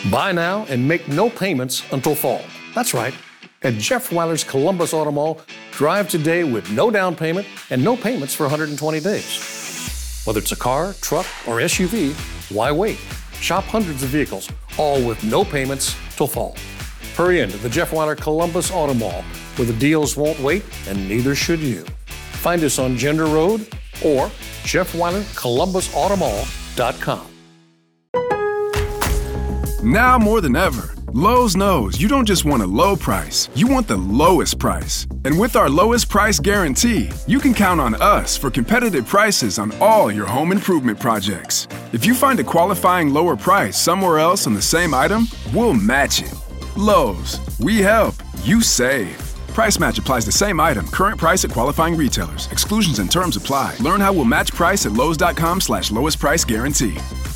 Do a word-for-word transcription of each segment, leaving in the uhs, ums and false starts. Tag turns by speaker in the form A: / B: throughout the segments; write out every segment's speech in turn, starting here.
A: Buy now and make no payments until fall. That's right. At Jeff Weiler's Columbus Auto Mall, drive today with no down payment and no payments for one hundred twenty days. Whether it's a car, truck, or S U V, why wait? Shop hundreds of vehicles, all with no payments till fall. Hurry into the Jeff Weiler Columbus Auto Mall, where the deals won't wait and neither should you. Find us on Gender Road or Jeff Weiler Columbus Auto Mall dot com.
B: Now more than ever, Lowe's knows you don't just want a low price, you want the lowest price. And with our lowest price guarantee, you can count on us for competitive prices on all your home improvement projects. If you find a qualifying lower price somewhere else on the same item, we'll match it. Lowe's, we help, you save. Price match applies the same item, current price at qualifying retailers. Exclusions and terms apply. Learn how we'll match price at lowes.com slash lowest price guarantee.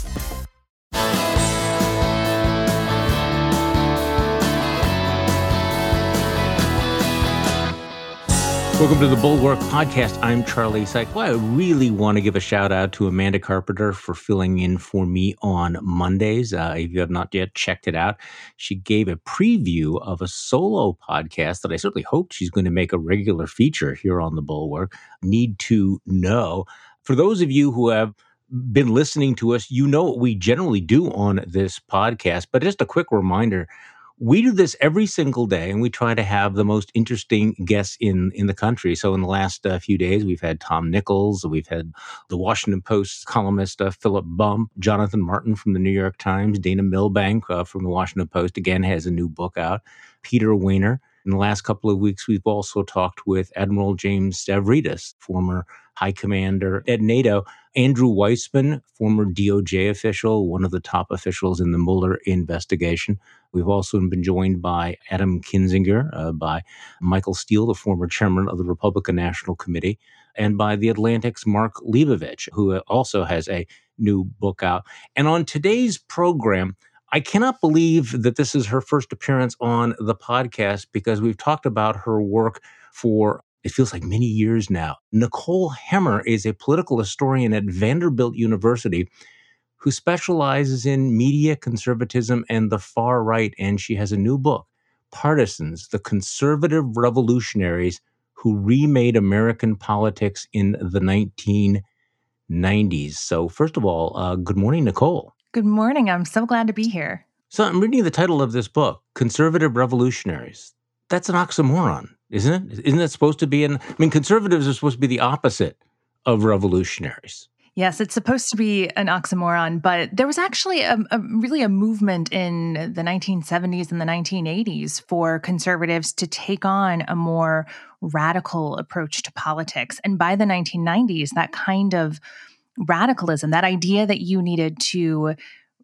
C: Welcome to the Bulwark Podcast. I'm Charlie Syke. Well, I really want to give a shout out to Amanda Carpenter for filling in for me on Mondays. Uh, if you have not yet checked it out, she gave a preview of a solo podcast that I certainly hope she's going to make a regular feature here on the Bulwark. Need to Know. For those of you who have been listening to us, you know what we generally do on this podcast, but just a quick reminder. We do this every single day, and we try to have the most interesting guests in, in the country. So in the last uh, few days, we've had Tom Nichols, we've had the Washington Post columnist uh, Philip Bump, Jonathan Martin from the New York Times, Dana Milbank uh, from the Washington Post, again, has a new book out, Peter Weiner. In the last couple of weeks, we've also talked with Admiral James Stavridis, former High Commander at NATO, Andrew Weissman, former D O J official, one of the top officials in the Mueller investigation. We've also been joined by Adam Kinzinger, uh, by Michael Steele, the former chairman of the Republican National Committee, and by The Atlantic's Mark Leibovich, who also has a new book out. And on today's program, I cannot believe that this is her first appearance on the podcast because we've talked about her work for, it feels like many years now. Nicole Hemmer is a political historian at Vanderbilt University who specializes in media conservatism and the far right. And she has a new book, Partisans, the Conservative Revolutionaries Who Remade American Politics in the nineteen nineties. So first of all, uh, good morning, Nicole.
D: Good morning. I'm so glad to be here.
C: So I'm reading the title of this book, Conservative Revolutionaries. That's an oxymoron, isn't it? Isn't it supposed to be an, I mean, conservatives are supposed to be the opposite of revolutionaries.
D: Yes, it's supposed to be an oxymoron, but there was actually a, a really a movement in the nineteen seventies and the nineteen eighties for conservatives to take on a more radical approach to politics. And by the nineteen nineties, that kind of radicalism, that idea that you needed to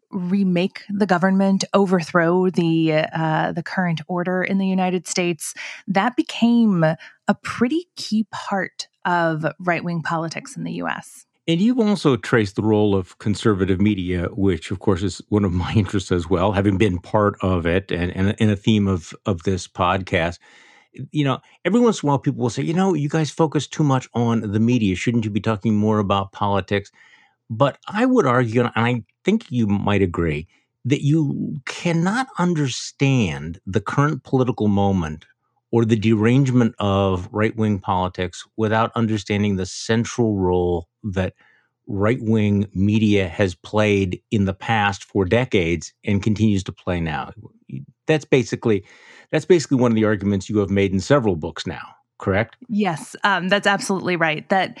D: remake the government, overthrow the uh, the current order in the United States, that became a pretty key part of right-wing politics in the U S.
C: And you've also traced the role of conservative media, which, of course, is one of my interests as well, having been part of it and, and, and a theme of, of this podcast. You know, every once in a while, people will say, you know, you guys focus too much on the media. Shouldn't you be talking more about politics? But I would argue, and I think you might agree, that you cannot understand the current political moment or the derangement of right-wing politics without understanding the central role that right-wing media has played in the past for decades and continues to play now. That's basically that's basically one of the arguments you have made in several books now, correct?
D: Yes, um, that's absolutely right. That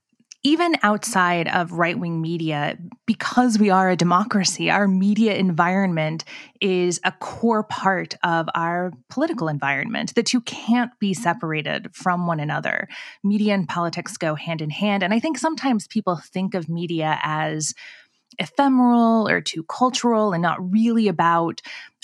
D: even outside of right-wing media, because we are a democracy, our media environment is a core part of our political environment. The two can't be separated from one another. Media and politics go hand in hand. And I think sometimes people think of media as ephemeral or too cultural and not really about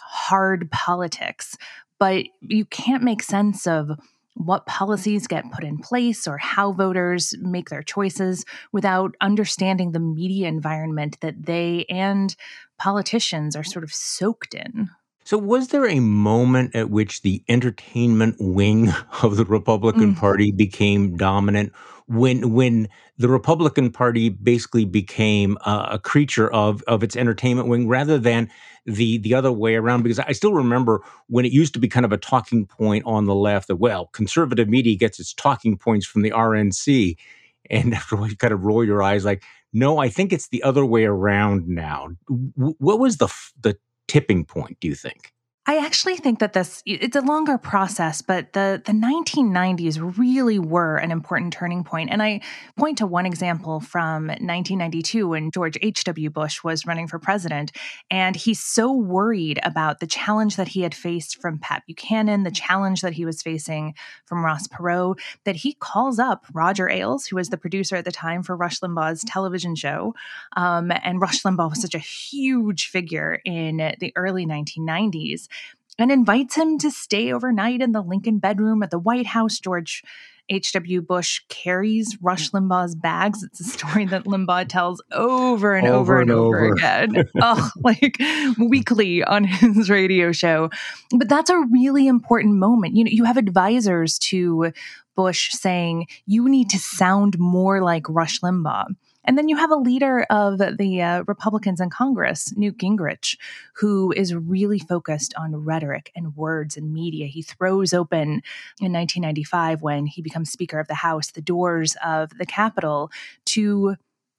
D: hard politics. But you can't make sense of what policies get put in place or how voters make their choices without understanding the media environment that they and politicians are sort of soaked in.
C: So was there a moment at which the entertainment wing of the Republican
D: Mm.
C: Party became dominant, when when the Republican Party basically became uh, a creature of of its entertainment wing rather than the the other way around? Because I still remember when it used to be kind of a talking point on the left that, well, conservative media gets its talking points from the R N C. And after a while, you kind of roll your eyes like, no, I think it's the other way around now. W- What was the f- the tipping point, do you think?
D: I actually think that this, it's a longer process, but the, the nineteen nineties really were an important turning point. And I point to one example from nineteen ninety-two when George H W. Bush was running for president. And he's so worried about the challenge that he had faced from Pat Buchanan, the challenge that he was facing from Ross Perot, that he calls up Roger Ailes, who was the producer at the time for Rush Limbaugh's television show. Um, and Rush Limbaugh was such a huge figure in the early nineteen nineties. And invites him to stay overnight in the Lincoln bedroom at the White House. George H W. Bush carries Rush Limbaugh's bags. It's a story that Limbaugh tells over and over,
C: Over
D: and
C: and
D: over
C: over.
D: again, oh, like weekly on his radio show. But that's a really important moment. You know, you have advisors to Bush saying, you need to sound more like Rush Limbaugh. And then you have a leader of the uh, Republicans in Congress, Newt Gingrich, who is really focused on rhetoric and words and media. He throws open in nineteen ninety-five, when he becomes Speaker of the House, the doors of the Capitol to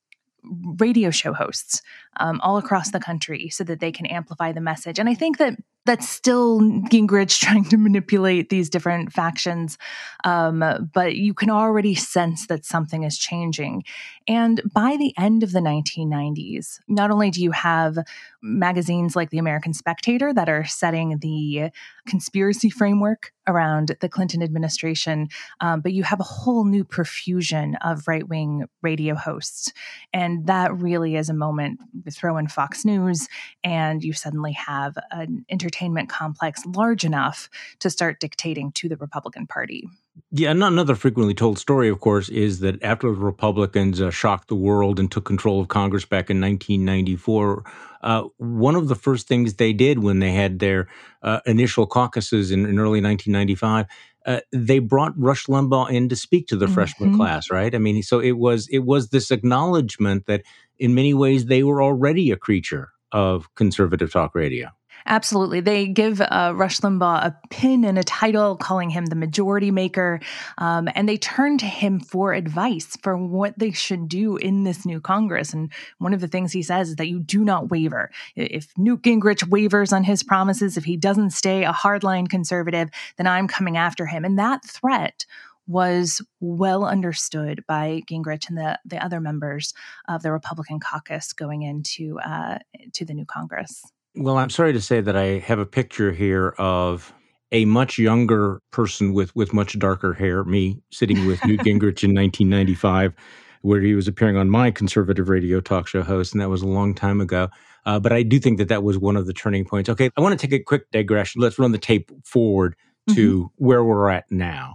D: radio show hosts um, all across the country so that they can amplify the message. And I think that that's still Gingrich trying to manipulate these different factions. Um, but you can already sense that something is changing. And by the end of the nineteen nineties, not only do you have magazines like the American Spectator that are setting the conspiracy framework around the Clinton administration, um, but you have a whole new profusion of right-wing radio hosts. And that really is a moment. Throw in Fox News, and you suddenly have an entertainment complex large enough to start dictating to the Republican Party.
C: Yeah, and another frequently told story, of course, is that after the Republicans uh, shocked the world and took control of Congress back in nineteen ninety-four, uh, one of the first things they did when they had their uh, initial caucuses in, in early nineteen ninety-five, uh, they brought Rush Limbaugh in to speak to the
D: Mhm.
C: freshman class, right? I mean, so it was it was this acknowledgement that in many ways they were already a creature of conservative talk radio.
D: Absolutely. They give uh, Rush Limbaugh a pin and a title, calling him the majority maker. Um, and they turn to him for advice for what they should do in this new Congress. And one of the things he says is that you do not waver. If Newt Gingrich wavers on his promises, if he doesn't stay a hardline conservative, then I'm coming after him. And that threat was well understood by Gingrich and the, the other members of the Republican caucus going into uh, to the new Congress.
C: Well, I'm sorry to say that I have a picture here of a much younger person with, with much darker hair, me sitting with Newt Gingrich in nineteen ninety-five, where he was appearing on my conservative radio talk show host, and that was a long time ago. Uh, but I do think that that was one of the turning points. Okay, I want to take a quick digression. Let's run the tape forward to mm-hmm. where we're at now.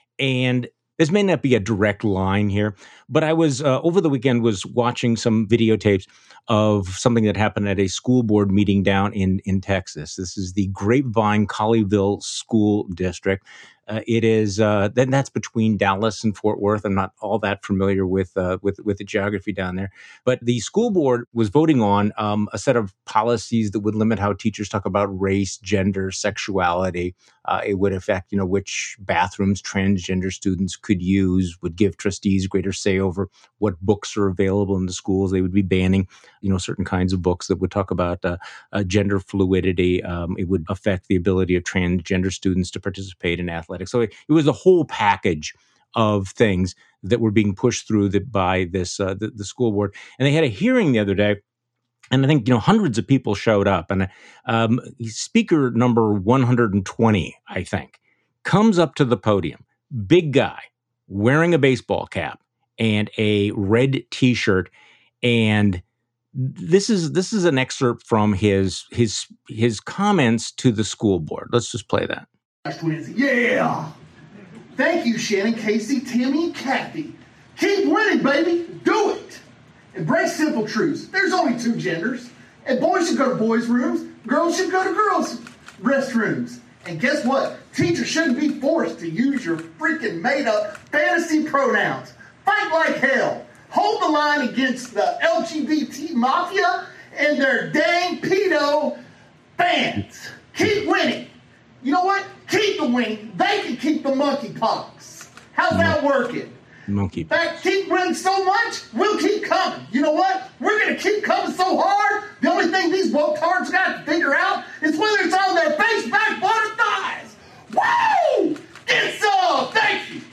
C: And this may not be a direct line here, but I was uh, over the weekend was watching some videotapes of something that happened at a school board meeting down in, in Texas. This is the Grapevine Colleyville School District. Uh, it is uh, then that's between Dallas and Fort Worth. I'm not all that familiar with uh, with with the geography down there, but the school board was voting on um, a set of policies that would limit how teachers talk about race, gender, sexuality. Uh, it would affect, you know, which bathrooms transgender students could use. Would give trustees greater say over what books are available in the schools. They would be banning, you know, certain kinds of books that would talk about uh, uh, gender fluidity. Um, it would affect the ability of transgender students to participate in athletics. So it, it was a whole package of things that were being pushed through the, by this uh, the, the school board. And they had a hearing the other day, and I think, you know, hundreds of people showed up. And um, speaker number one hundred twenty, I think, comes up to the podium, big guy, wearing a baseball cap and a red T-shirt, and this is this is an excerpt from his his his comments to the school board. Let's just play that.
E: Yeah! Thank you, Shannon, Casey, Timmy, and Kathy. Keep winning, baby! Do it! Embrace simple truths. There's only two genders. And boys should go to boys' rooms. Girls should go to girls' restrooms. And guess what? Teachers shouldn't be forced to use your freaking made-up fantasy pronouns. Fight like hell. Hold the line against the L G B T mafia and their dang pedo fans. Keep winning. You know what? Keep the winning. They can keep the monkeypox. How's that working?
C: Monkey.
E: In fact, keep winning so much, we'll keep coming. You know what? We're going to keep coming so hard, the only thing these woketards got to figure out is whether it's on their face, back, butt, or thighs. Woo! Get some! Thank you!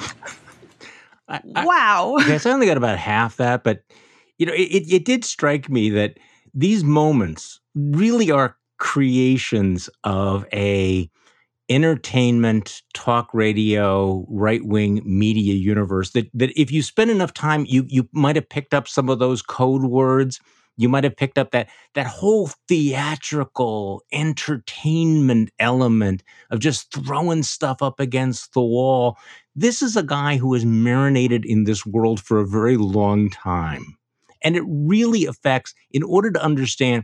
C: I, I,
D: Wow.
C: Yes, I only got about half that, but you know, it, it did strike me that these moments really are creations of a entertainment, talk radio, right-wing media universe that that if you spend enough time, you you might have picked up some of those code words. You might have picked up that that whole theatrical entertainment element of just throwing stuff up against the wall. This is a guy who has marinated in this world for a very long time. And it really affects, in order to understand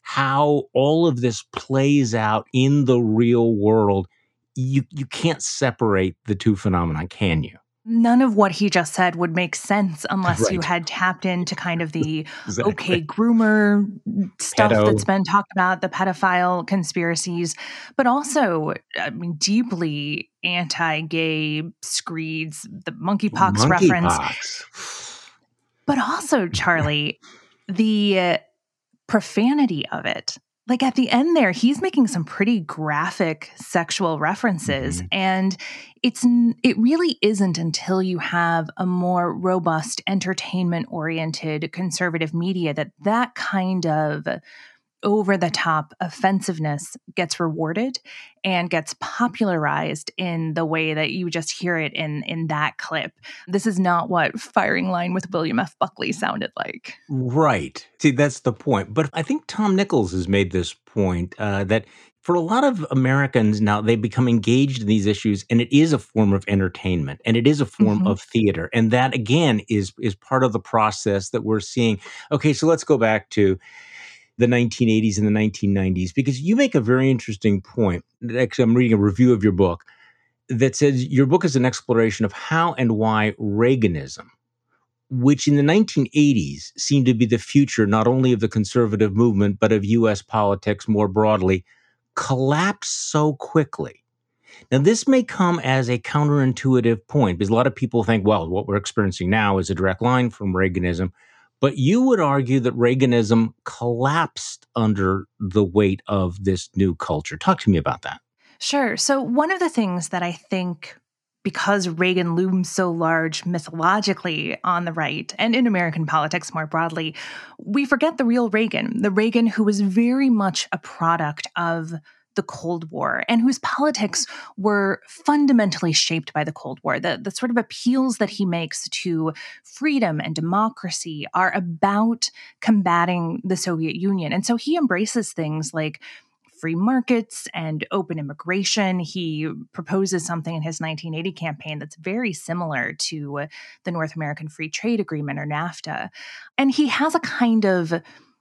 C: how all of this plays out in the real world, you you can't separate the two phenomena, can you?
D: None of what he just said would make sense unless
C: Right.
D: you had tapped into kind of the
C: Exactly.
D: okay groomer stuff
C: Pedo.
D: that's been talked about, the pedophile conspiracies, but also, I mean, deeply anti-gay screeds, the monkeypox reference,
C: Monkeypox.
D: but also, Charlie, the uh, profanity of it. Like at the end there, he's making some pretty graphic sexual references.
C: Mhm.
D: And it's n- it really isn't until you have a more robust, entertainment-oriented conservative media that that kind of over-the-top offensiveness gets rewarded and gets popularized in the way that you just hear it in, in that clip. This is not what Firing Line with William F. Buckley sounded like.
C: Right. See, that's the point. But I think Tom Nichols has made this point uh, that for a lot of Americans now, they become engaged in these issues, and it is a form of entertainment, and it is a form
D: Mhm.
C: of theater. And that, again, is is part of the process that we're seeing. Okay, so let's go back to the nineteen eighties and the nineteen nineties, because you make a very interesting point. Actually, I'm reading a review of your book that says your book is an exploration of how and why Reaganism, which in the nineteen eighties seemed to be the future not only of the conservative movement, but of U S politics more broadly, collapsed so quickly. Now, this may come as a counterintuitive point because a lot of people think, well, what we're experiencing now is a direct line from Reaganism. But you would argue that Reaganism collapsed under the weight of this new culture. Talk to me about that.
D: Sure. So one of the things that I think, because Reagan looms so large mythologically on the right and in American politics more broadly, we forget the real Reagan, the Reagan who was very much a product of the Cold War and whose politics were fundamentally shaped by the Cold War. The, the sort of appeals that he makes to freedom and democracy are about combating the Soviet Union. And so he embraces things like free markets and open immigration. He proposes something in his nineteen eighty campaign that's very similar to the North American Free Trade Agreement, or NAFTA. And he has a kind of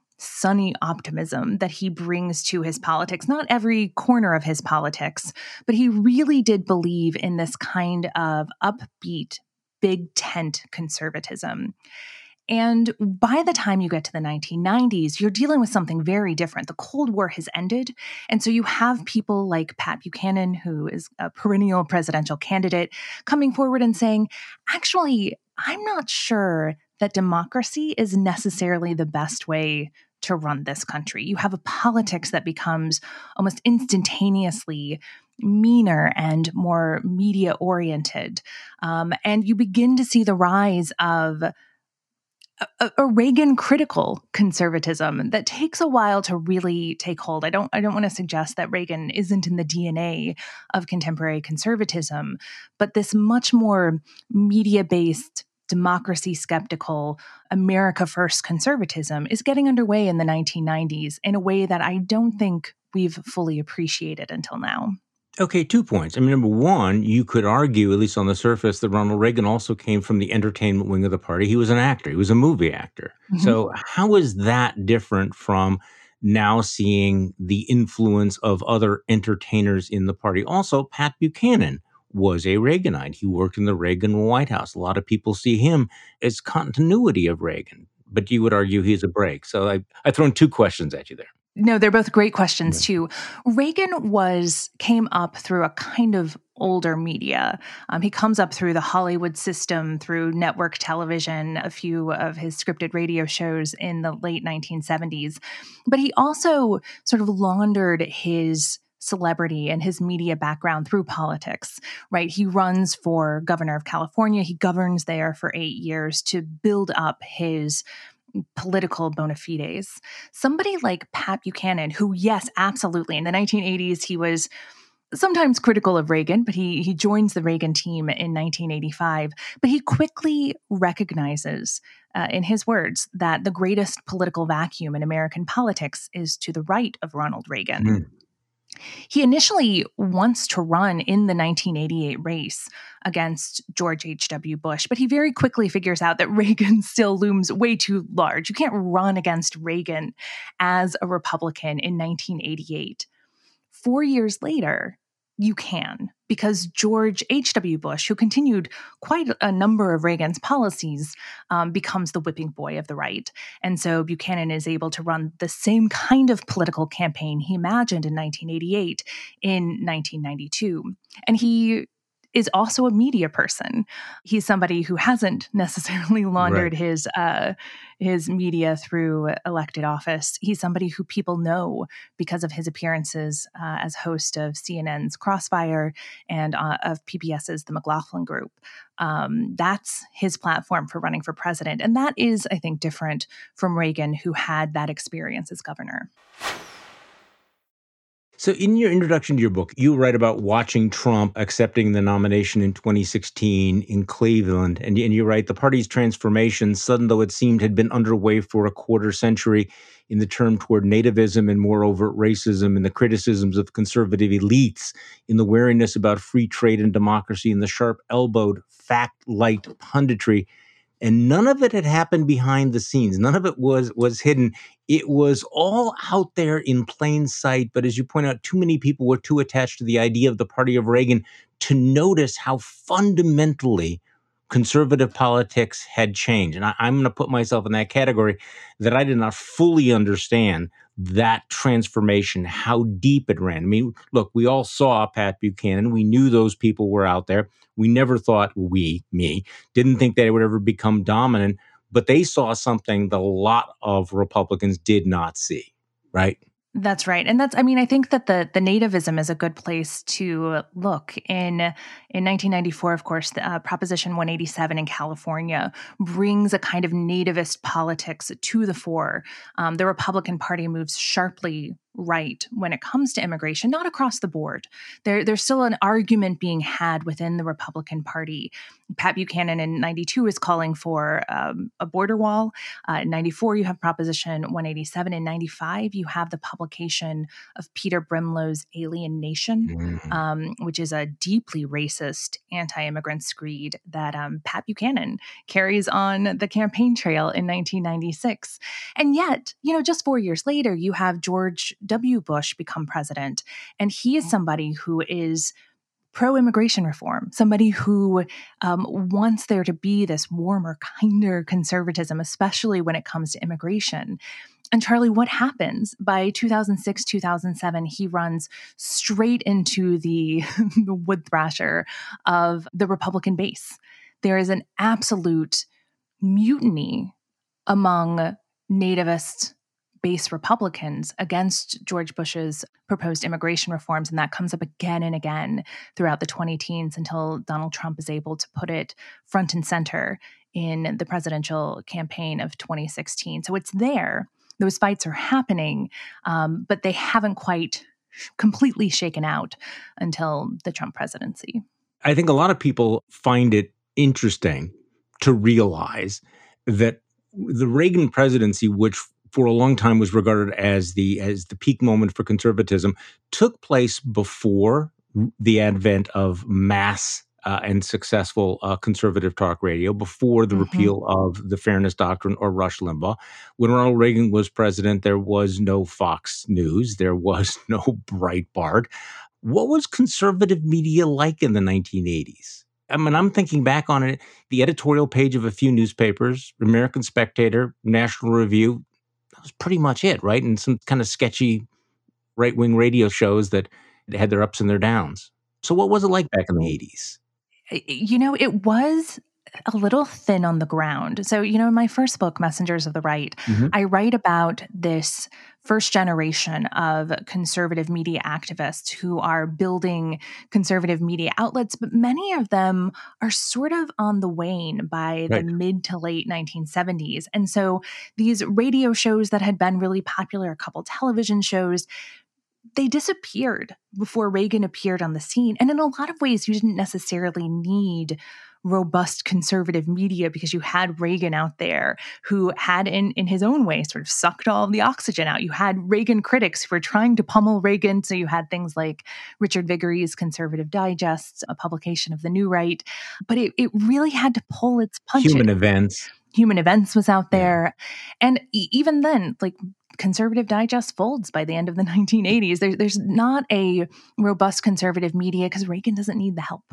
D: sunny optimism that he brings to his politics, not every corner of his politics, but he really did believe in this kind of upbeat, big tent conservatism. And by the time you get to the nineteen nineties, you're dealing with something very different. The Cold War has ended. And so you have people like Pat Buchanan, who is a perennial presidential candidate, coming forward and saying, actually, I'm not sure that democracy is necessarily the best way to run this country. You have a politics that becomes almost instantaneously meaner and more media oriented. Um, and you begin to see the rise of a, a Reagan critical conservatism that takes a while to really take hold. I don't I don't want to suggest that Reagan isn't in the D N A of contemporary conservatism, but this much more media-based, democracy skeptical, America first conservatism is getting underway in the nineteen nineties in a way that I don't think we've fully appreciated until now.
C: Okay, two points. I mean, number one, you could argue, at least on the surface, that Ronald Reagan also came from the entertainment wing of the party. He was an actor. He was a movie actor.
D: Mhm.
C: So how is that different from now seeing the influence of other entertainers in the party. Also, Pat Buchanan was a Reaganite. He worked in the Reagan White House. A lot of people see him as continuity of Reagan, but you would argue he's a break. So I, I've thrown two questions at you there.
D: No, they're both great questions too. Reagan was came up through a kind of older media. Um, he comes up through the Hollywood system, through network television, a few of his scripted radio shows in the late nineteen seventies. But he also sort of laundered his celebrity and his media background through politics, right? He runs for governor of California. He governs there for eight years to build up his political bona fides. Somebody like Pat Buchanan, who, yes, absolutely, in the nineteen eighties, he was sometimes critical of Reagan, but he he joins the Reagan team in nineteen eighty-five. But he quickly recognizes, uh, in his words, that the greatest political vacuum in American politics is to the right of Ronald Reagan. Mm. He initially wants to run in the nineteen eighty-eight race against George H W. Bush, but he very quickly figures out that Reagan still looms way too large. You can't run against Reagan as a Republican in nineteen eighty-eight. Four years later, you can, because George H W. Bush, who continued quite a number of Reagan's policies, um, becomes the whipping boy of the right. And so Buchanan is able to run the same kind of political campaign he imagined in nineteen eighty-eight in nineteen ninety-two. And he is also a media person. He's somebody who hasn't necessarily laundered right. his uh, his media through elected office. He's somebody who people know because of his appearances uh, as host of C N N's Crossfire and uh, of P B S's The McLaughlin Group. Um, that's his platform for running for president. And that is, I think, different from Reagan, who had that experience as governor.
C: So in your introduction to your book, you write about watching Trump accepting the nomination in twenty sixteen in Cleveland. And, and you write, the party's transformation, sudden though it seemed, had been underway for a quarter century in the turn toward nativism and more overt racism, and the criticisms of conservative elites, in the wariness about free trade and democracy, and the sharp-elbowed, fact-light punditry. And none of it had happened behind the scenes. None of it was was hidden. It was all out there in plain sight. But as you point out, too many people were too attached to the idea of the party of Reagan to notice how fundamentally conservative politics had changed. And I, I'm going to put myself in that category, that I did not fully understand that transformation, how deep it ran. I mean, look, we all saw Pat Buchanan. We knew those people were out there. We never thought, we, me, didn't think they would ever become dominant, but they saw something that a lot of Republicans did not see, right?
D: That's right. And that's, I mean, I think that the the nativism is a good place to look. In in nineteen ninety-four, of course, the, uh, Proposition one eighty-seven in California brings a kind of nativist politics to the fore. Um, the Republican Party moves sharply right when it comes to immigration, not across the board. There, there's still an argument being had within the Republican Party. Pat Buchanan in ninety-two is calling for um, a border wall. Uh, in ninety-four, you have Proposition one eighty-seven. In ninety-five, you have the publication of Peter Brimlow's Alien Nation, mm-hmm. um, which is a deeply racist anti-immigrant screed that um, Pat Buchanan carries on the campaign trail in nineteen ninety-six. And yet, you know, just four years later, you have George W. Bush become president, and he is somebody who is pro-immigration reform, somebody who um, wants there to be this warmer, kinder conservatism, especially when it comes to immigration. And Charlie, what happens? By two thousand six, two thousand seven, he runs straight into the, the wood thrasher of the Republican base. There is an absolute mutiny among nativist base Republicans against George Bush's proposed immigration reforms. And that comes up again and again throughout the twenty teens until Donald Trump is able to put it front and center in the presidential campaign of twenty sixteen. So it's there. Those fights are happening, um, but they haven't quite completely shaken out until the Trump presidency.
C: I think a lot of people find it interesting to realize that the Reagan presidency, which for a long time was regarded as the as the peak moment for conservatism, took place before the advent of mass uh, and successful uh, conservative talk radio before the
D: Mm-hmm.
C: repeal of the Fairness Doctrine or Rush Limbaugh. When Ronald Reagan was president, there was no Fox News. There was no Breitbart. What was conservative media like in the nineteen eighties? I mean, I'm thinking back on it, the editorial page of a few newspapers, American Spectator, National Review, that was pretty much it, right? And some kind of sketchy right-wing radio shows that had their ups and their downs. So what was it like back in the eighties?
D: You know, it was a little thin on the ground. So, you know, in my first book, Messengers of the Right,
C: Mm-hmm.
D: I write about this first generation of conservative media activists who are building conservative media outlets, but many of them are sort of on the wane by
C: Right.
D: the mid to late nineteen seventies. And so these radio shows that had been really popular, a couple television shows, they disappeared before Reagan appeared on the scene. And in a lot of ways, you didn't necessarily need robust conservative media because you had Reagan out there who had, in, in his own way, sort of sucked all of the oxygen out. You had Reagan critics who were trying to pummel Reagan. So you had things like Richard Vigueries' Conservative Digest, a publication of the New Right. But it, it really had to pull its punches.
C: Human Events.
D: Human Events was out there. Yeah. And e- even then, like, Conservative Digest folds by the end of the nineteen eighties. There, there's not a robust conservative media because Reagan doesn't need the help.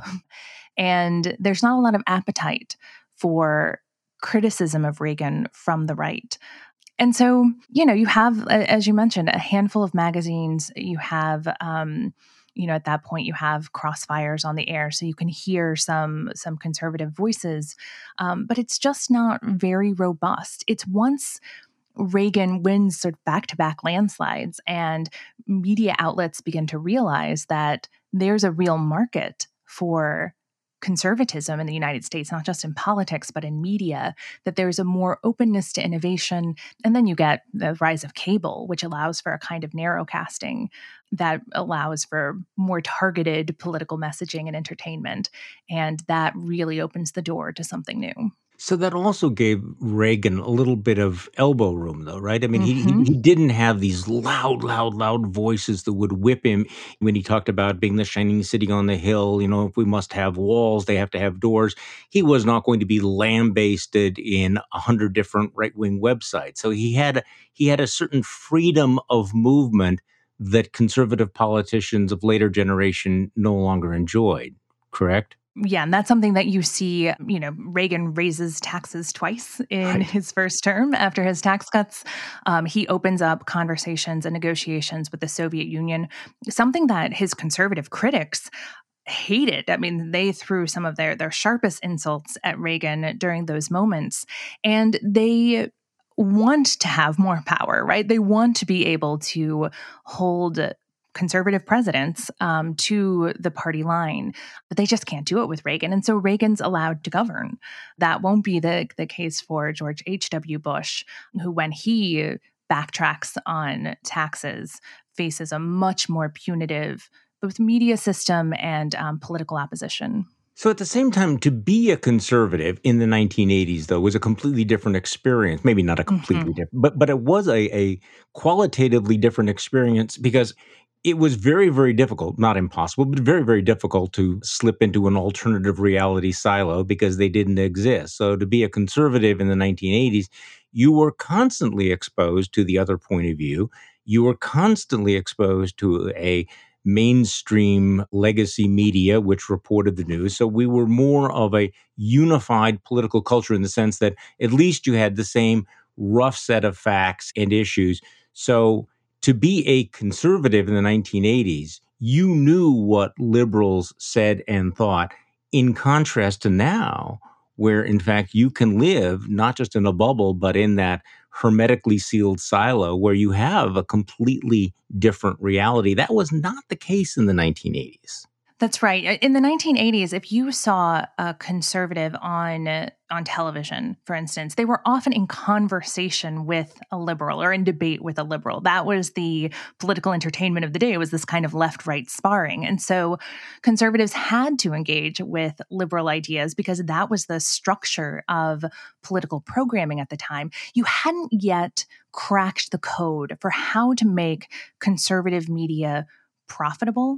D: And there's not a lot of appetite for criticism of Reagan from the right. And so, you know, you have, as you mentioned, a handful of magazines. You have, um, you know, at that point, you have crossfires on the air, so you can hear some some conservative voices. Um, but it's just not very robust. It's once Reagan wins sort of back-to-back landslides and media outlets begin to realize that there's a real market for conservatism in the United States, not just in politics, but in media, that there's a more openness to innovation. And then you get the rise of cable, which allows for a kind of narrowcasting that allows for more targeted political messaging and entertainment. And that really opens the door to something new.
C: So that also gave Reagan a little bit of elbow room, though, right? I mean,
D: Mm-hmm.
C: he, he he didn't have these loud, loud, loud voices that would whip him when he talked about being the shining city on the hill. You know, if we must have walls, they have to have doors. He was not going to be lambasted in a hundred different right-wing websites. So he had he had a certain freedom of movement that conservative politicians of later generation no longer enjoyed. Correct?
D: Yeah, and that's something that you see, you know, Reagan raises taxes twice in
C: Right.
D: his first term after his tax cuts. Um, he opens up conversations and negotiations with the Soviet Union, something that his conservative critics hated. I mean, they threw some of their, their sharpest insults at Reagan during those moments. And they want to have more power, right? They want to be able to hold conservative presidents um, to the party line, but they just can't do it with Reagan. And so Reagan's allowed to govern. That won't be the, the case for George H W. Bush, who, when he backtracks on taxes, faces a much more punitive both media system and um, political opposition.
C: So at the same time, to be a conservative in the nineteen eighties, though, was a completely different experience. Maybe not a completely
D: Mm-hmm.
C: different, but but it was a, a qualitatively different experience because it was very, very difficult, not impossible, but very, very difficult to slip into an alternative reality silo because they didn't exist. So to be a conservative in the nineteen eighties, you were constantly exposed to the other point of view. You were constantly exposed to a mainstream legacy media, which reported the news. So we were more of a unified political culture in the sense that at least you had the same rough set of facts and issues. So to be a conservative in the nineteen eighties, you knew what liberals said and thought, in contrast to now, where in fact you can live not just in a bubble, but in that hermetically sealed silo where you have a completely different reality. That was not the case in the nineteen eighties.
D: That's right. In the nineteen eighties, if you saw a conservative on on television, for instance, they were often in conversation with a liberal or in debate with a liberal. That was the political entertainment of the day. It was this kind of left-right sparring. And so conservatives had to engage with liberal ideas because that was the structure of political programming at the time. You hadn't yet cracked the code for how to make conservative media profitable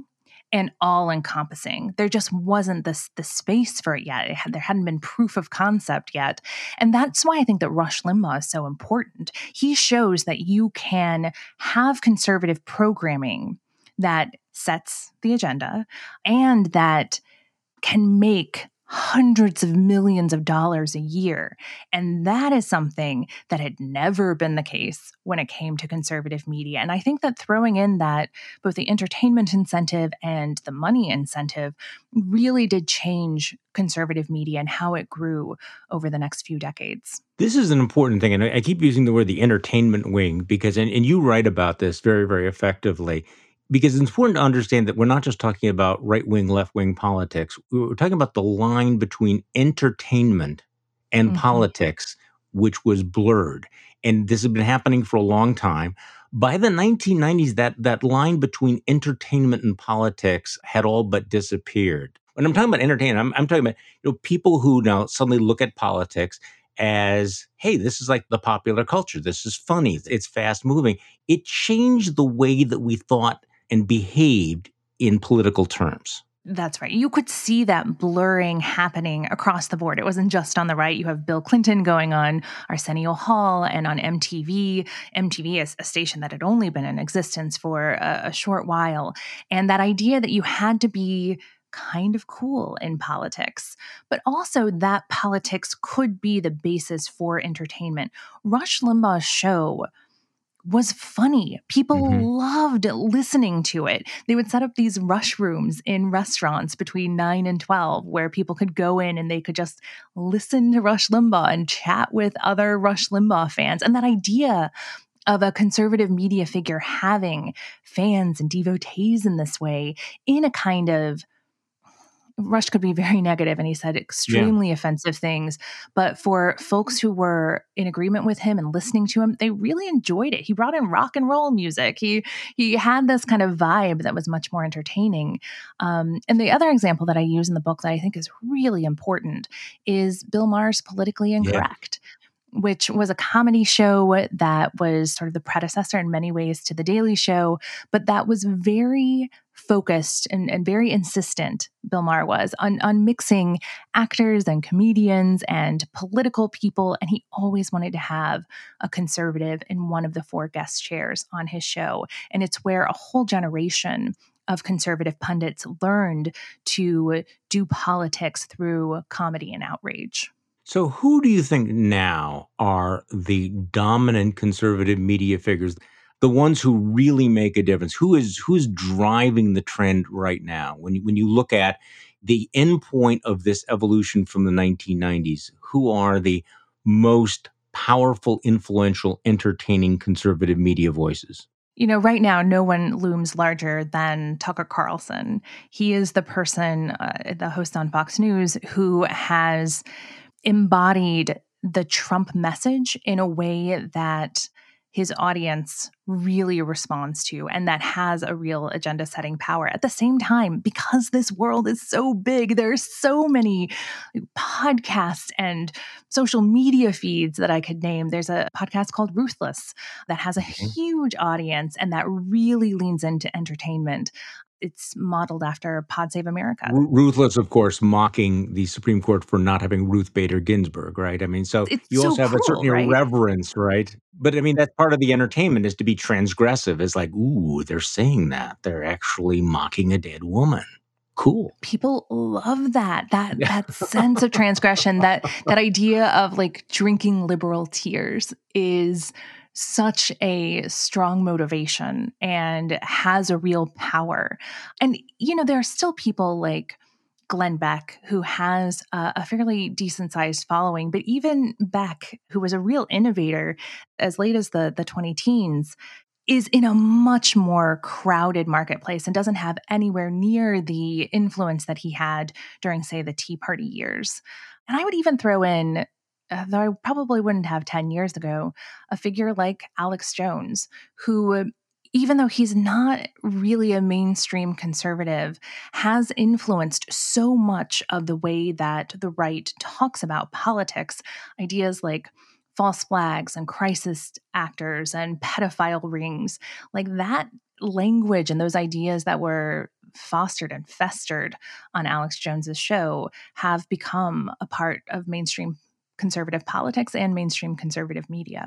D: and all-encompassing. There just wasn't this the space for it yet. It had, there hadn't been proof of concept yet. And that's why I think that Rush Limbaugh is so important. He shows that you can have conservative programming that sets the agenda and that can make hundreds of millions of dollars a year. And that is something that had never been the case when it came to conservative media. And I think that throwing in that both the entertainment incentive and the money incentive really did change conservative media and how it grew over the next few decades.
C: This is an important thing. And I keep using the word the entertainment wing because, and, and you write about this very, very effectively. Because it's important to understand that we're not just talking about right-wing, left-wing politics. We're talking about the line between entertainment and mm-hmm. politics, which was blurred. And this has been happening for a long time. By the nineteen nineties, that, that line between entertainment and politics had all but disappeared. When I'm talking about entertainment, I'm, I'm talking about you know people who now suddenly look at politics as, hey, this is like the popular culture. This is funny. It's fast-moving. It changed the way that we thought and behaved in political terms.
D: That's right. You could see that blurring happening across the board. It wasn't just on the right. You have Bill Clinton going on Arsenio Hall and on M T V. M T V is a station that had only been in existence for a, a short while. And that idea that you had to be kind of cool in politics, but also that politics could be the basis for entertainment. Rush Limbaugh's show was funny. People mm-hmm. loved listening to it. They would set up these rush rooms in restaurants between nine and twelve where people could go in and they could just listen to Rush Limbaugh and chat with other Rush Limbaugh fans. And that idea of a conservative media figure having fans and devotees in this way in a kind of Rush could be very negative and he said extremely yeah. offensive things. But for folks who were in agreement with him and listening to him, they really enjoyed it. He brought in rock and roll music. He he had this kind of vibe that was much more entertaining. Um, and the other example that I use in the book that I think is really important is Bill Maher's Politically Incorrect. Yeah. Which was a comedy show that was sort of the predecessor in many ways to The Daily Show, but that was very focused and, and very insistent, Bill Maher was, on, on mixing actors and comedians and political people, and he always wanted to have a conservative in one of the four guest chairs on his show. And it's where a whole generation of conservative pundits learned to do politics through comedy and outrage.
C: So who do you think now are the dominant conservative media figures, the ones who really make a difference? Who is who is driving the trend right now? When you, when you look at the endpoint of this evolution from the nineteen nineties, who are the most powerful, influential, entertaining conservative media voices?
D: You know, right now, no one looms larger than Tucker Carlson. He is the person, uh, the host on Fox News, who has embodied the Trump message in a way that his audience really responds to and that has a real agenda setting power. At the same time, because this world is so big, there's so many podcasts and social media feeds that I could name. There's a podcast called Ruthless that has a huge audience and that really leans into entertainment. It's modeled after Pod Save America.
C: Ruthless, of course, mocking the Supreme Court for not having Ruth Bader Ginsburg, right? I mean, so
D: it's
C: you
D: so
C: also have
D: cruel,
C: a certain
D: right?
C: irreverence, right? But I mean, that's part of the entertainment is to be transgressive. It's like, ooh, they're saying that. They're actually mocking a dead woman. Cool.
D: People love that, that, that sense of transgression, that, that idea of like drinking liberal tears is such a strong motivation and has a real power. And, you know, there are still people like Glenn Beck, who has a, a fairly decent sized following, but even Beck, who was a real innovator as late as the, the twenty teens, is in a much more crowded marketplace and doesn't have anywhere near the influence that he had during, say, the Tea Party years. And I would even throw in, Uh, though I probably wouldn't have ten years ago, a figure like Alex Jones, who, even though he's not really a mainstream conservative, has influenced so much of the way that the right talks about politics. Ideas like false flags and crisis actors and pedophile rings, like that language and those ideas that were fostered and festered on Alex Jones's show have become a part of mainstream conservative politics and mainstream conservative media.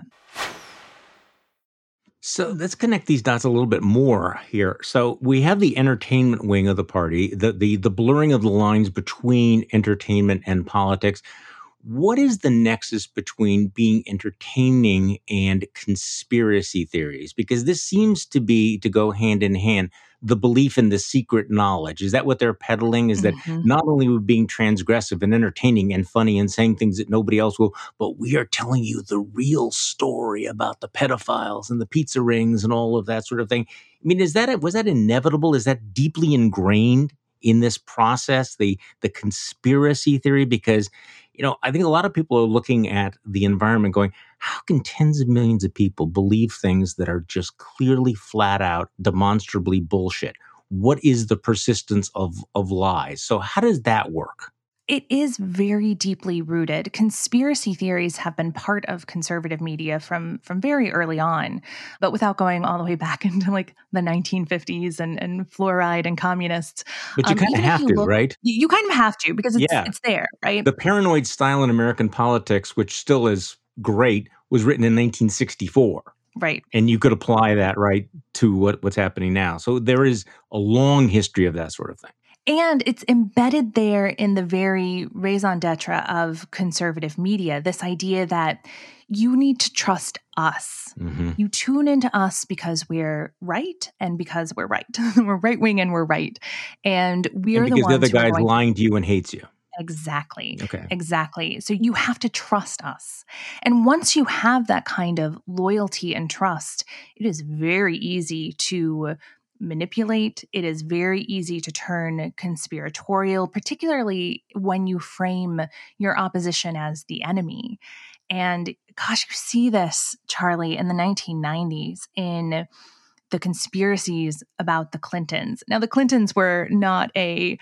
C: So let's connect these dots a little bit more here. So we have the entertainment wing of the party, the the the blurring of the lines between entertainment and politics. What is the nexus between being entertaining and conspiracy theories? Because this seems to be to go hand in hand. The belief in the secret knowledge. Is that what they're peddling? Is that
D: Mm-hmm.
C: not only we're being transgressive and entertaining and funny and saying things that nobody else will, but we are telling you the real story about the pedophiles and the pizza rings and all of that sort of thing. I mean, is that was that inevitable? Is that deeply ingrained in this process, the the conspiracy theory? Because, you know, I think a lot of people are looking at the environment going, how can tens of millions of people believe things that are just clearly, flat out, demonstrably bullshit? What is the persistence of, of lies? So how does that work?
D: It is very deeply rooted. Conspiracy theories have been part of conservative media from, from very early on, but without going all the way back into like the nineteen fifties and, and fluoride and communists.
C: But you
D: Um,
C: kind of
D: even if
C: have
D: you
C: to,
D: look,
C: right?
D: you, you kind of have to because it's
C: Yeah.
D: it's there, right?
C: The paranoid style in American politics, which still is great, was written in nineteen sixty-four.
D: Right.
C: And you could apply that, right, to what, what's happening now. So there is a long history of that sort of thing.
D: And it's embedded there in the very raison d'etre of conservative media, this idea that you need to trust us.
C: Mm-hmm.
D: You tune into us because we're right and because we're right. We're right wing and we're right. And we're
C: And
D: the
C: because the
D: ones
C: other
D: who are
C: guy's
D: going
C: lying to you and hates you.
D: Exactly.
C: Okay.
D: Exactly. So you have to trust us. And once you have that kind of loyalty and trust, it is very easy to manipulate. It is very easy to turn conspiratorial, particularly when you frame your opposition as the enemy. And gosh, you see this, Charlie, in the nineteen nineties in the conspiracies about the Clintons. Now, the Clintons were not a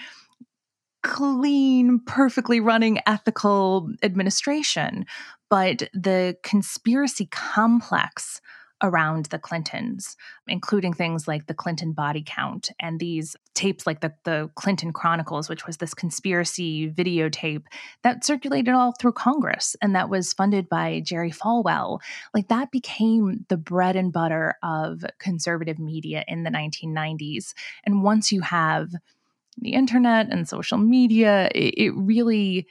D: clean, perfectly running, ethical administration, but the conspiracy complex around the Clintons, including things like the Clinton body count and these tapes like the, the Clinton Chronicles, which was this conspiracy videotape that circulated all through Congress and that was funded by Jerry Falwell. Like that became the bread and butter of conservative media in the nineteen nineties. And once you have the internet and social media, it, it really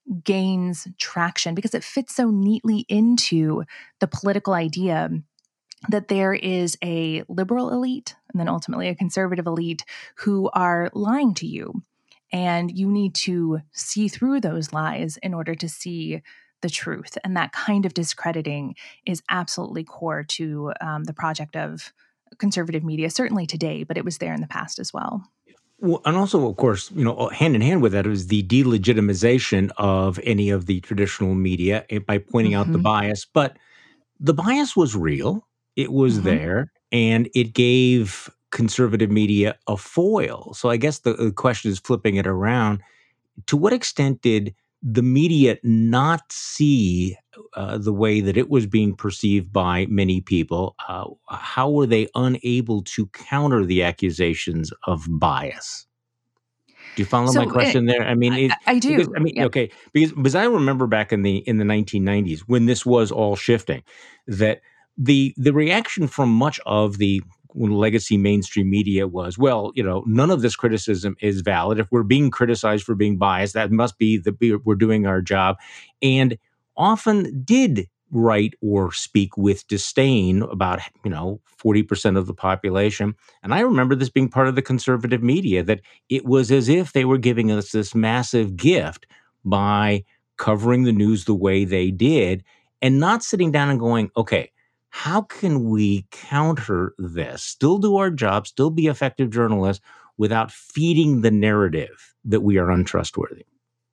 D: gains traction because it fits so neatly into the political idea that there is a liberal elite and then ultimately a conservative elite who are lying to you. And you need to see through those lies in order to see the truth. And that kind of discrediting is absolutely core to um, the project of conservative media, certainly today, but it was there in the past as well.
C: Well, and also, of course, you know, hand in hand with that is the delegitimization of any of the traditional media by pointing out the
D: Mhm.
C: bias. But the bias was real. It was
D: Mhm.
C: there, and it gave conservative media a foil. So I guess the, the question is flipping it around. To what extent did the media not see uh, the way that it was being perceived by many people? Uh, how were they unable to counter the accusations of bias? Do you follow my
D: So, eh,
C: question there? I mean,
D: I,
C: it,
D: I
C: because
D: do.
C: I mean,
D: Yep.
C: okay, because because I remember back in the in the nineteen nineties when this was all shifting, that the the reaction from much of the legacy mainstream media was, well, you know, none of this criticism is valid. If we're being criticized for being biased, that must be that we're doing our job, and often did write or speak with disdain about, you know, forty percent of the population. And I remember this being part of the conservative media, that it was as if they were giving us this massive gift by covering the news the way they did and not sitting down and going, okay, how can we counter this, still do our job, still be effective journalists without feeding the narrative that we are untrustworthy?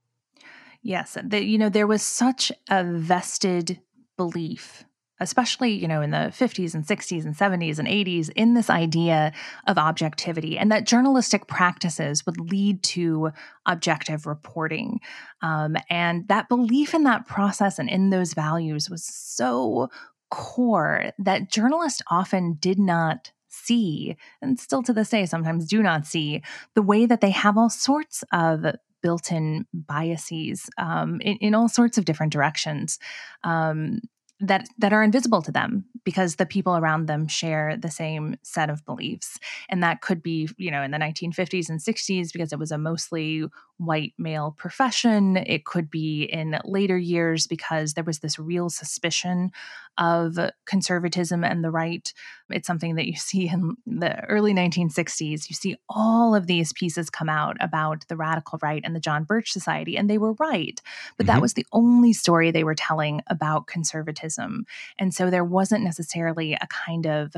D: Yes, that you know there was such a vested belief, especially you know in the fifties and sixties and seventies and eighties, in this idea of objectivity, and that journalistic practices would lead to objective reporting. Um, and that belief in that process and in those values was so core that journalists often did not see, and still to this day sometimes do not see, the way that they have all sorts of built-in biases um, in, in all sorts of different directions. Um, that that are invisible to them because the people around them share the same set of beliefs. And that could be, you know, in the nineteen fifties and sixties because it was a mostly white male profession. It could be in later years because there was this real suspicion of conservatism and the right. It's something that you see in the early nineteen sixties. You see all of these pieces come out about the radical right and the John Birch Society, and they were right. But mm-hmm. that was the only story they were telling about conservatism. And so there wasn't necessarily a kind of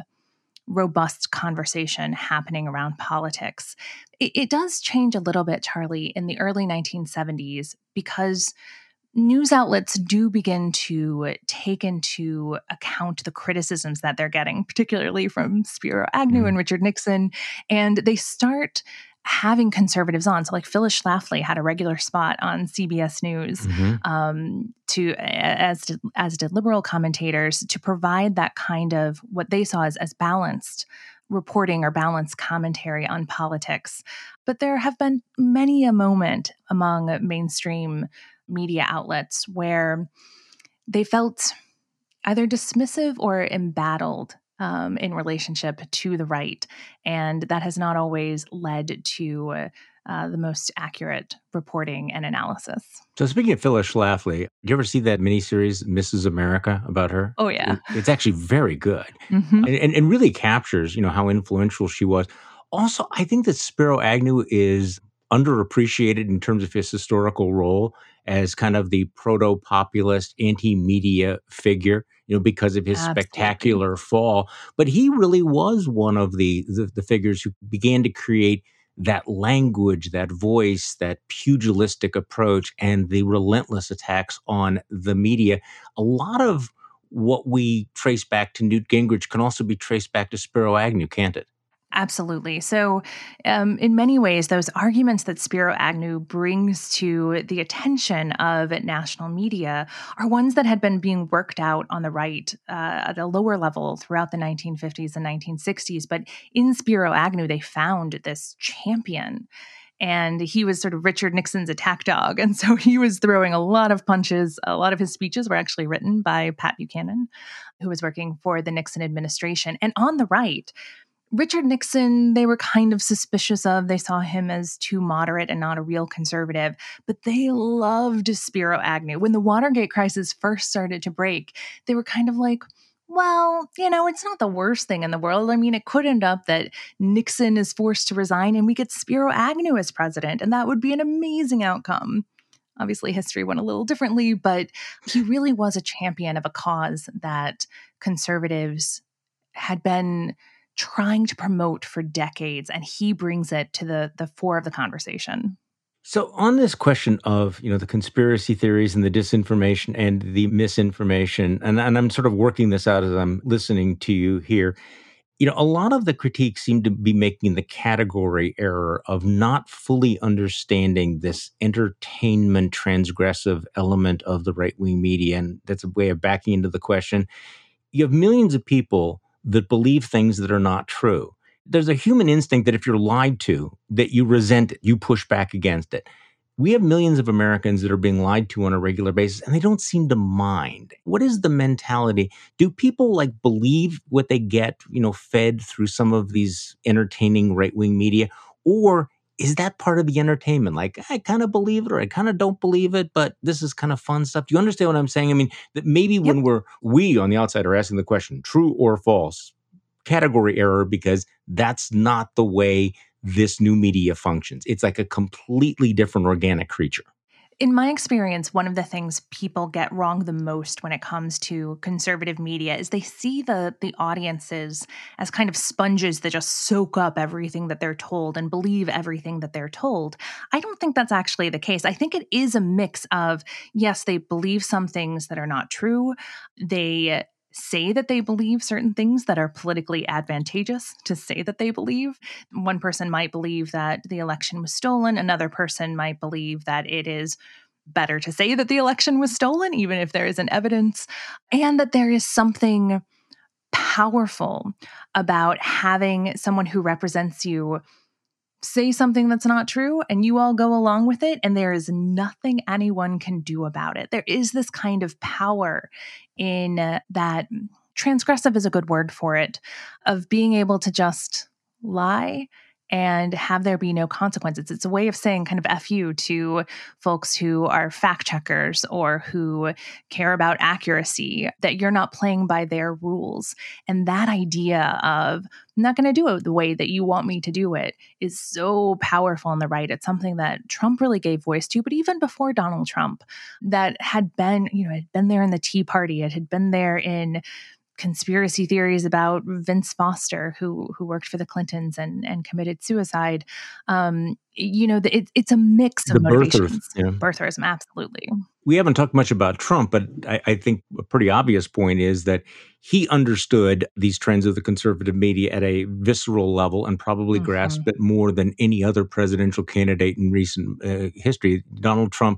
D: robust conversation happening around politics. It, it does change a little bit, Charlie, in the early nineteen seventies because news outlets do begin to take into account the criticisms that they're getting, particularly from Spiro Agnew mm-hmm. and Richard Nixon, and they start having conservatives on. So like Phyllis Schlafly had a regular spot on C B S News mm-hmm. um, to as did, as did liberal commentators to provide that kind of what they saw as, as balanced reporting or balanced commentary on politics. But there have been many a moment among mainstream media outlets where they felt either dismissive or embattled Um, in relationship to the right. And that has not always led to uh, the most accurate reporting and analysis.
C: So speaking of Phyllis Schlafly, did you ever see that miniseries, Missus America, about her?
D: Oh, yeah.
C: It, it's actually very good mm-hmm. and, and, and really captures, you know, how influential she was. Also, I think that Spiro Agnew is underappreciated in terms of his historical role as kind of the proto-populist anti-media figure, you know, because of his Absolutely. spectacular fall. But he really was one of the, the the figures who began to create that language, that voice, that pugilistic approach, and the relentless attacks on the media. A lot of what we trace back to Newt Gingrich can also be traced back to Spiro Agnew, can't it?
D: Absolutely. So um, in many ways, those arguments that Spiro Agnew brings to the attention of national media are ones that had been being worked out on the right uh, at a lower level throughout the nineteen fifties and nineteen sixties. But in Spiro Agnew, they found this champion. And he was sort of Richard Nixon's attack dog. And so he was throwing a lot of punches. A lot of his speeches were actually written by Pat Buchanan, who was working for the Nixon administration. And on the right, Richard Nixon, they were kind of suspicious of. They saw him as too moderate and not a real conservative, but they loved Spiro Agnew. When the Watergate crisis first started to break, they were kind of like, well, you know, it's not the worst thing in the world. I mean, it could end up that Nixon is forced to resign and we get Spiro Agnew as president, and that would be an amazing outcome. Obviously, history went a little differently, but he really was a champion of a cause that conservatives had been trying to promote for decades, and he brings it to the the fore of the conversation.
C: So on this question of, you know, the conspiracy theories and the disinformation and the misinformation, and, and I'm sort of working this out as I'm listening to you here, you know, a lot of the critiques seem to be making the category error of not fully understanding this entertainment transgressive element of the right-wing media. And that's a way of backing into the question. You have millions of people that believe things that are not true. There's a human instinct that if you're lied to, that you resent it, you push back against it. We have millions of Americans that are being lied to on a regular basis, and they don't seem to mind. What is the mentality? Do people like believe what they get, you know, fed through some of these entertaining right-wing media? Or is that part of the entertainment? Like, I kind of believe it or I kind of don't believe it, but this is kind of fun stuff. Do you understand what I'm saying? I mean, that maybe yep. when we're, we on the outside are asking the question, true or false, category error, because that's not the way this new media functions. It's like a completely different organic creature.
D: In my experience, one of the things people get wrong the most when it comes to conservative media is they see the the audiences as kind of sponges that just soak up everything that they're told and believe everything that they're told. I don't think that's actually the case. I think it is a mix of, yes, they believe some things that are not true. They say that they believe certain things that are politically advantageous to say that they believe. One person might believe that the election was stolen. Another person might believe that it is better to say that the election was stolen, even if there isn't evidence, and that there is something powerful about having someone who represents you say something that's not true and you all go along with it, and there is nothing anyone can do about it. There is this kind of power in uh, that, transgressive is a good word for it, of being able to just lie and have there be no consequences. It's a way of saying kind of F you to folks who are fact checkers or who care about accuracy, that you're not playing by their rules. And that idea of, I'm not going to do it the way that you want me to do it, is so powerful on the right. It's something that Trump really gave voice to, but even before Donald Trump, that had been, you know, had been there in the Tea Party. It had been there in conspiracy theories about Vince Foster, who who worked for the Clintons and and committed suicide. Um, you know, the, it, it's a mix of
C: the
D: motivations.
C: Birther, yeah.
D: Birtherism, absolutely.
C: We haven't talked much about Trump, but I, I think a pretty obvious point is that he understood these trends of the conservative media at a visceral level and probably mm-hmm. grasped it more than any other presidential candidate in recent uh, history. Donald Trump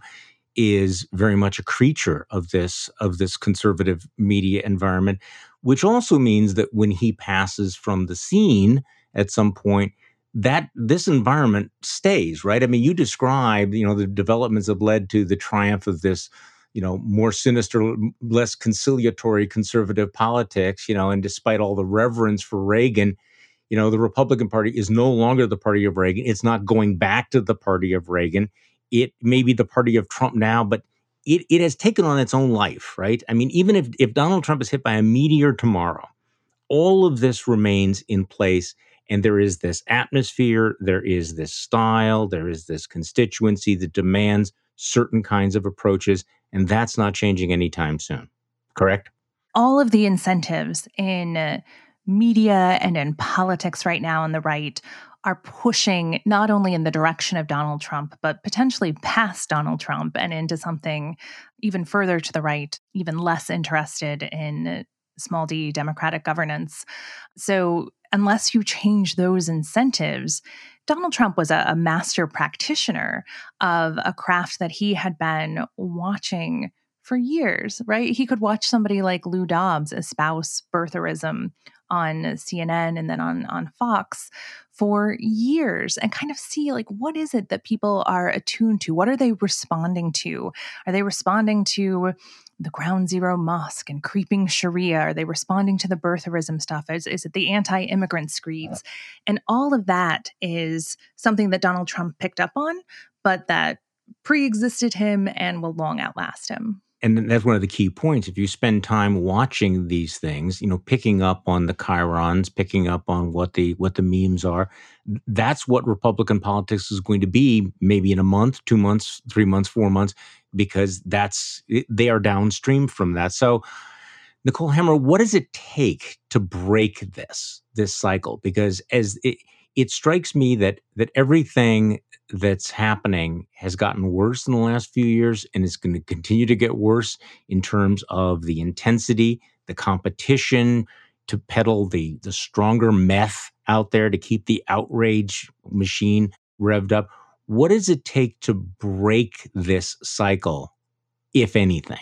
C: is very much a creature of this of this conservative media environment, which also means that when he passes from the scene at some point, that this environment stays, right? I mean, you describe, you know, the developments have led to the triumph of this, you know, more sinister, less conciliatory conservative politics, you know, and despite all the reverence for Reagan, you know, the Republican Party is no longer the party of Reagan. It's not going back to the party of Reagan. It may be the party of Trump now, but it, it has taken on its own life, right? I mean, even if, if Donald Trump is hit by a meteor tomorrow, all of this remains in place. And there is this atmosphere, there is this style, there is this constituency that demands certain kinds of approaches. And that's not changing anytime soon. Correct?
D: All of the incentives in uh, media and in politics right now on the right are pushing not only in the direction of Donald Trump, but potentially past Donald Trump and into something even further to the right, even less interested in small d democratic governance. So unless you change those incentives, Donald Trump was a, a master practitioner of a craft that he had been watching for years, right? He could watch somebody like Lou Dobbs espouse birtherism on C N N and then on, on Fox for years and kind of see, like, what is it that people are attuned to? What are they responding to? Are they responding to the Ground Zero Mosque and creeping Sharia? Are they responding to the birtherism stuff? Is, is it the anti-immigrant screeds? And all of that is something that Donald Trump picked up on, but that pre-existed him and will long outlast him.
C: And that's one of the key points. If you spend time watching these things, you know, picking up on the chyrons, picking up on what the what the memes are, that's what Republican politics is going to be maybe in a month, two months, three months, four months, because that's they are downstream from that. So, Nicole Hammer, what does it take to break this this cycle? Because as it, it strikes me that that everything that's happening has gotten worse in the last few years, and it's going to continue to get worse in terms of the intensity, the competition to peddle the, the stronger meth out there to keep the outrage machine revved up. What does it take to break this cycle, if anything?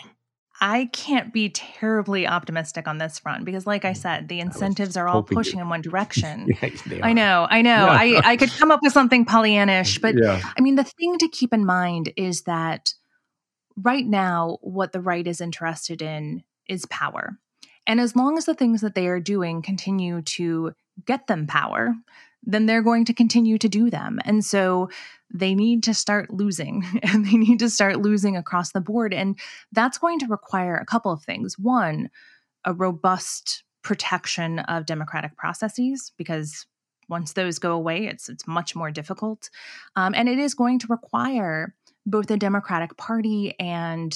D: I can't be terribly optimistic on this front because, like I said, the incentives are all pushing you. in one direction.
C: Yeah,
D: I know, I know.
C: Yeah.
D: I, I could come up with something Pollyannish, but
C: yeah.
D: I mean, the thing to keep in mind is that right now, what the right is interested in is power. And as long as the things that they are doing continue to get them power, then they're going to continue to do them. And so they need to start losing, and they need to start losing across the board. And that's going to require a couple of things. One, a robust protection of democratic processes, because once those go away, it's it's much more difficult. Um, and it is going to require both the Democratic Party and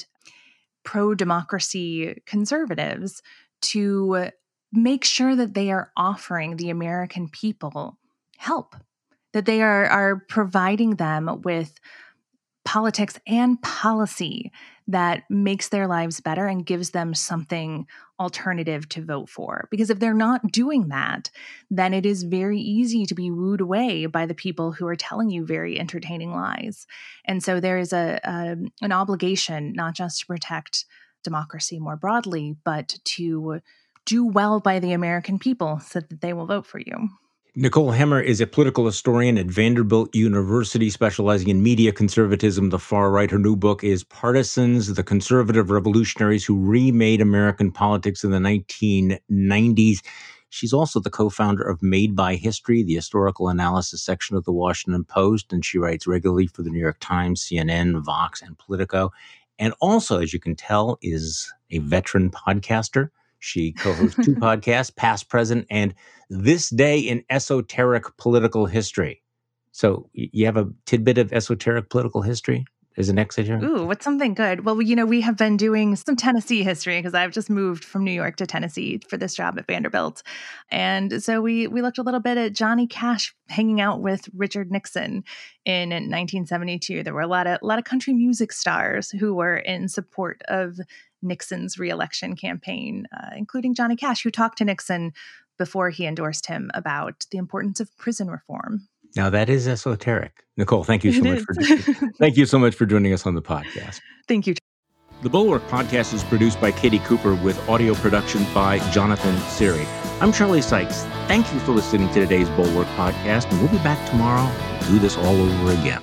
D: pro-democracy conservatives to make sure that they are offering the American people help, that they are, are providing them with politics and policy that makes their lives better and gives them something alternative to vote for. Because if they're not doing that, then it is very easy to be wooed away by the people who are telling you very entertaining lies. And so there is a, a an obligation not just to protect democracy more broadly, but to do well by the American people so that they will vote for you.
C: Nicole Hemmer is a political historian at Vanderbilt University, specializing in media conservatism, the far right. Her new book is Partisans, the Conservative Revolutionaries Who Remade American Politics in the nineteen nineties. She's also the co-founder of Made by History, the historical analysis section of the Washington Post, and she writes regularly for the New York Times, C N N, Vox, and Politico. And also, as you can tell, is a veteran podcaster. She co-hosts two podcasts, Past, Present, and This Day in Esoteric Political History. So you have a tidbit of esoteric political history as an exit here?
D: Ooh, what's something good? Well, you know, we have been doing some Tennessee history because I've just moved from New York to Tennessee for this job at Vanderbilt. And so we we looked a little bit at Johnny Cash hanging out with Richard Nixon in nineteen seventy-two. There were a lot of a lot of country music stars who were in support of Nixon's reelection campaign, uh, including Johnny Cash, who talked to Nixon before he endorsed him about the importance of prison reform.
C: Now that is esoteric. Nicole, thank you so much for thank you so much for joining us on the podcast.
D: Thank you.
C: The Bulwark podcast is produced by Katie Cooper with audio production by Jonathan Siri. I'm Charlie Sykes. Thank you for listening to today's Bulwark podcast, and we'll be back tomorrow to do this all over again.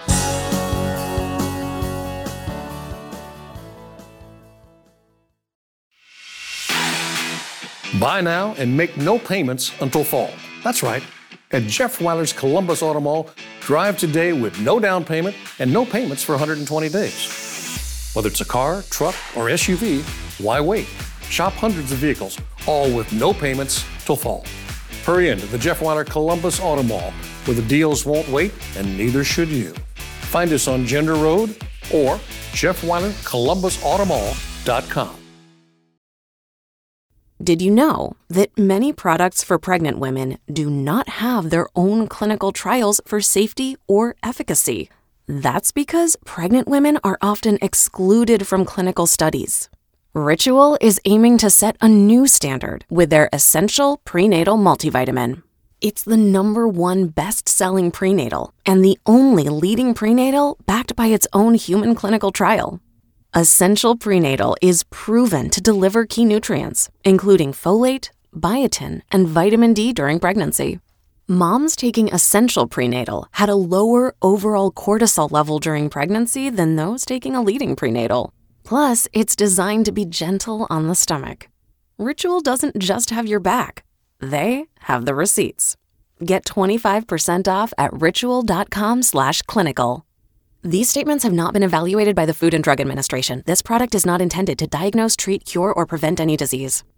A: Buy now and make no payments until fall. That's right. At Jeff Weiler's Columbus Auto Mall, drive today with no down payment and no payments for one hundred twenty days. Whether it's a car, truck, or S U V, why wait? Shop hundreds of vehicles, all with no payments till fall. Hurry into the Jeff Weiler Columbus Auto Mall, where the deals won't wait and neither should you. Find us on Gender Road or jeff weiler columbus auto mall dot com.
F: Did you know that many products for pregnant women do not have their own clinical trials for safety or efficacy? That's because pregnant women are often excluded from clinical studies. Ritual is aiming to set a new standard with their Essential Prenatal Multivitamin. It's the number one best-selling prenatal and the only leading prenatal backed by its own human clinical trial. Essential Prenatal is proven to deliver key nutrients, including folate, biotin, and vitamin D during pregnancy. Moms taking Essential Prenatal had a lower overall cortisol level during pregnancy than those taking a leading prenatal. Plus, it's designed to be gentle on the stomach. Ritual doesn't just have your back. They have the receipts. Get twenty-five percent off at ritual.com slash clinical. These statements have not been evaluated by the Food and Drug Administration. This product is not intended to diagnose, treat, cure, or prevent any disease.